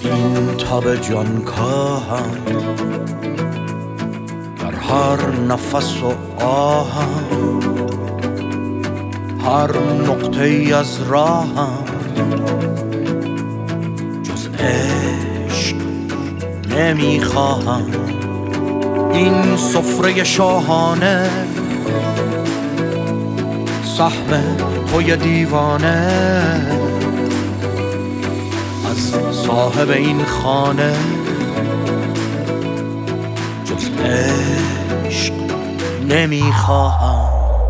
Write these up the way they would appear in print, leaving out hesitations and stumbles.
این تب جان کاهم در هر نفس و آهم، هر نقطه ای از راهم جز عشق نمیخواهم. این سفره شاهانه سهم توی دیوانه، از صاحب این خانه جز عشق نمیخواهم.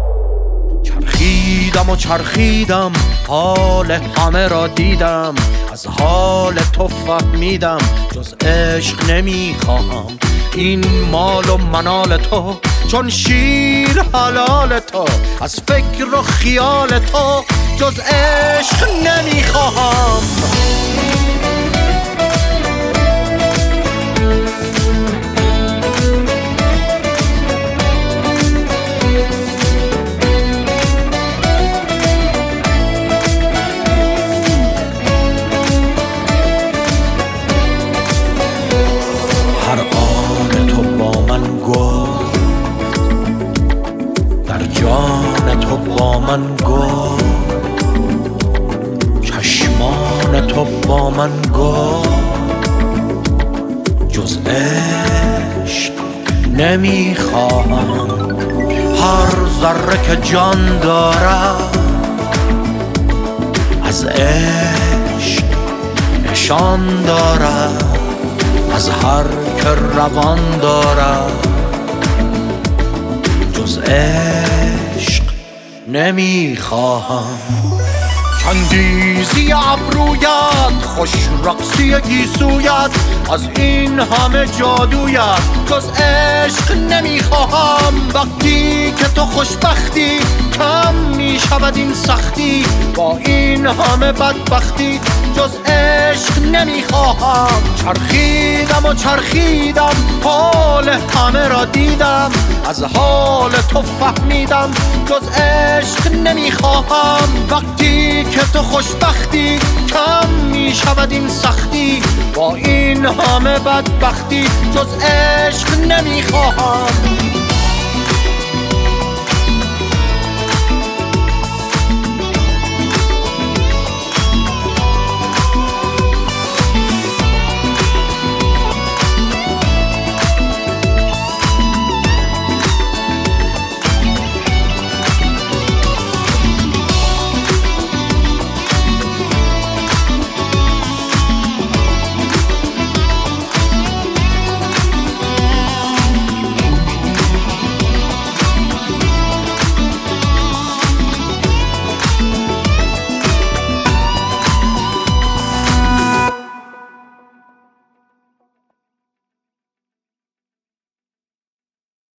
چرخیدم و چرخیدم، حال همه را دیدم، از حال تو فهمیدم جز عشق نمیخواهم. این مال و منال تو چون شیر حلال تو، از فکر و خیال تو جز عشق نمیخواهم. هر آن تو با من گفت، در جان تو با من گفت، چشمان تو با من گفت جز عشق نمیخواهم. هر ذره که جان دارد از عشق نشان دارد، از هر که روان دارد جز عشق نمیخواهم. چندیزی ابرویت، خوش رقصی گیسویت، از این همه جادویت جز عشق نمیخواهم. وقتی که تو خوشبختی کم میشود این سختی، با این همه بدبختی جز عشق نمیخواهم. چرخیدم و چرخیدم، حال همه را دیدم، از حال تو فهمیدم جز عشق نمیخواهم. وقتی که تو خوشبختی کم میشود این سختی، با این همه بدبختی جز عشق نمیخواهم.